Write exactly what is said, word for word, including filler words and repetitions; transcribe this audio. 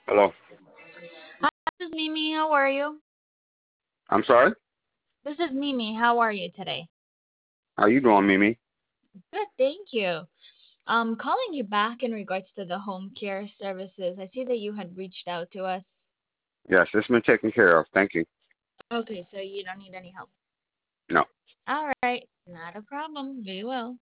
Hello. Hi, this is Mimi. How are you? I'm sorry. This is Mimi. How are you today? How you doing, Mimi? Good, thank you. Um, calling you back in regards to the home care services. I see that you had reached out to us. Yes, it's been taken care of. Thank you. Okay, so you don't need any help. No. All right, not a problem. We will.